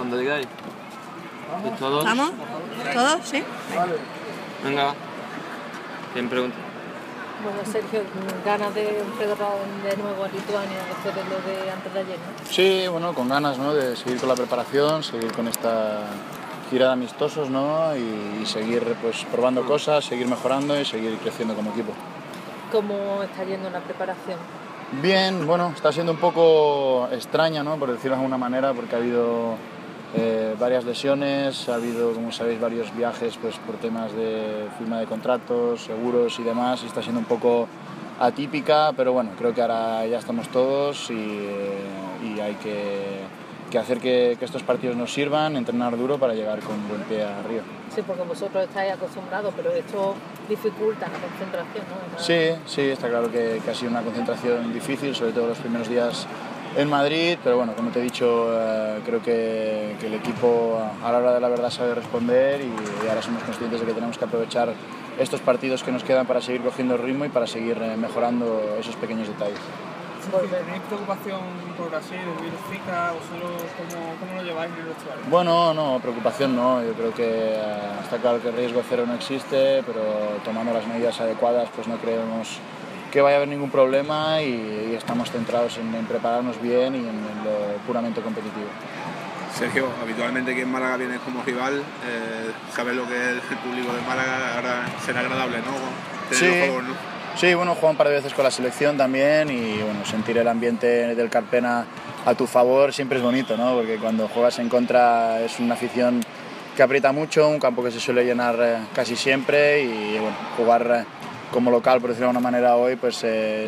cuando digáis. ¿Todos? ¿Vamos? ¿Todos? ¿Sí? Venga. ¿Quién pregunta? Bueno, Sergio, ganas de enfrentar de nuevo a Lituania después de lo de antes de ayer, ¿no? Sí, bueno, con ganas, ¿no?, de seguir con la preparación, seguir con esta gira de amistosos, ¿no?, y seguir pues probando cosas, seguir mejorando y seguir creciendo como equipo. ¿Cómo está yendo la preparación? Bien, bueno, está siendo un poco extraña, ¿no?, por decirlo de alguna manera, porque ha habido varias lesiones, ha habido, como sabéis, varios viajes pues por temas de firma de contratos, seguros y demás, y está siendo un poco atípica, pero bueno, creo que ahora ya estamos todos y hay que hacer que estos partidos nos sirvan, entrenar duro para llegar con buen pie a Río. Sí, porque vosotros estáis acostumbrados, pero esto dificulta la concentración, ¿no? Sí, está claro que ha sido una concentración difícil, sobre todo los primeros días en Madrid, pero bueno, como te he dicho, creo que el equipo a la hora de la verdad sabe responder y ahora somos conscientes de que tenemos que aprovechar estos partidos que nos quedan para seguir cogiendo el ritmo y para seguir mejorando esos pequeños detalles. ¿Tenéis preocupación por Brasil, el virus Zika, o solo cómo lo lleváis en el vestuario? Bueno, no, preocupación no, yo creo que está claro que el riesgo cero no existe, pero tomando las medidas adecuadas pues no creemos que vaya a haber ningún problema y estamos centrados en prepararnos bien y en lo puramente competitivo. Sergio, habitualmente aquí en Málaga vienes como rival, sabes lo que es el público de Málaga, ahora será agradable, ¿no? Tener los juegos, ¿no? Sí, bueno, he jugado un par de veces con la selección también y bueno, sentir el ambiente del Carpena a tu favor siempre es bonito, ¿no? Porque cuando juegas en contra es una afición que aprieta mucho, un campo que se suele llenar casi siempre y bueno, jugar como local, por decirlo de alguna manera, hoy pues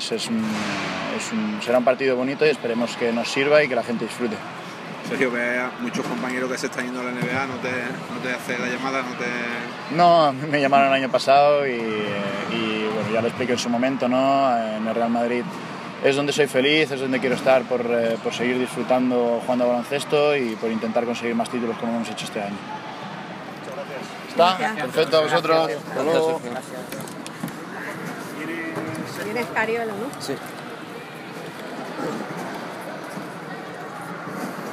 será un partido bonito y esperemos que nos sirva y que la gente disfrute. Sergio, ve a muchos compañeros que se están yendo a la NBA, ¿no te hace la llamada? No, a mí me llamaron el año pasado y bueno, ya lo expliqué en su momento, ¿no? En el Real Madrid es donde soy feliz, es donde quiero estar por seguir disfrutando jugando a baloncesto y por intentar conseguir más títulos como hemos hecho este año. Gracias. ¿Está? Perfecto, a vosotros. Hasta luego. ¿Vienes Cariolo, no? Sí.